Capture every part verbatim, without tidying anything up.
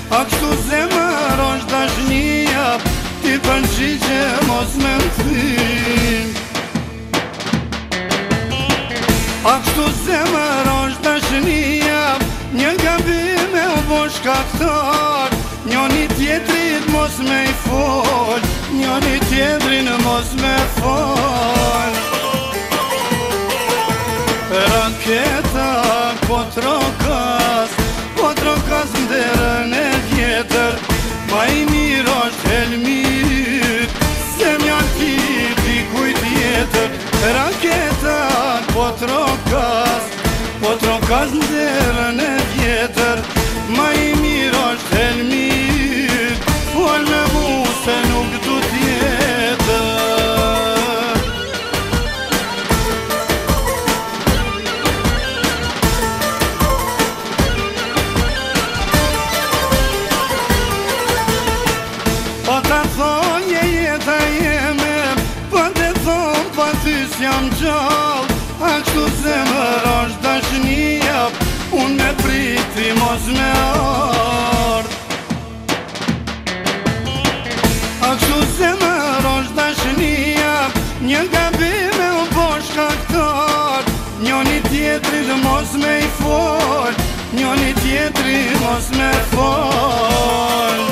A kështu zemër është dashnia, ti përgjigje mos me mthim. A kështu zemër është dashnia, një gabim e u bo shkaktar, njoni tjetrit mos me i fol, njoni tjetrin mos me fol. Raketa po trokas, po trokas nderën e vjetër, ma i mirë është helmit, se mjanë ti pikuj tjetër. Raketa po trokas, po trokas nderën e vjetër, ma i mirë është helmit, fol me mu se nuk du tjetër. Po ta thonje jeta jeme, po te thon pa ty s'jam gjall, a kështu zemër është dashnia, unë me priti mos me ard. A kështu zemër është dashnia, një gabim e u bo shkaktar, njoni tjetrit mos me i fol, njoni tjetrit mos me fol.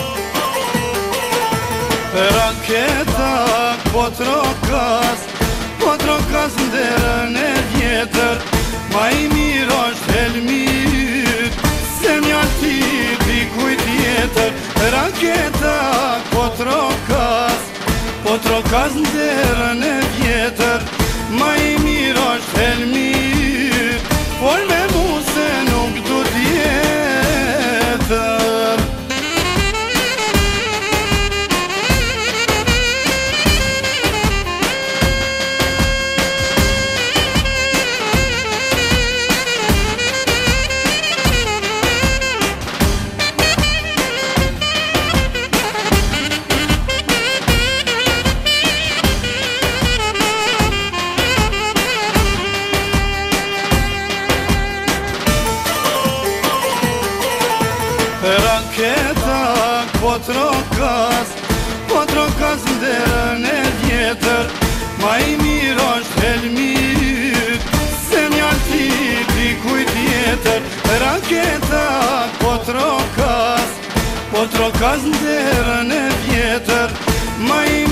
Raketa po trokas, po trokas nderën e vjetër, ma i mirë është helmit, se mjanë ti pikuj tjetër. Raketa po trokas, po trokas nderën e vjetër, ma i mirë është helmit, fol me mu se nuk du tjetër. Raketa po trokas, po trokas nderën e vjetër, ma i mirë është helmit, se mjanë ti pikuj tjetër. Raketa po trokas, po trokas nderën e vjetër, ma i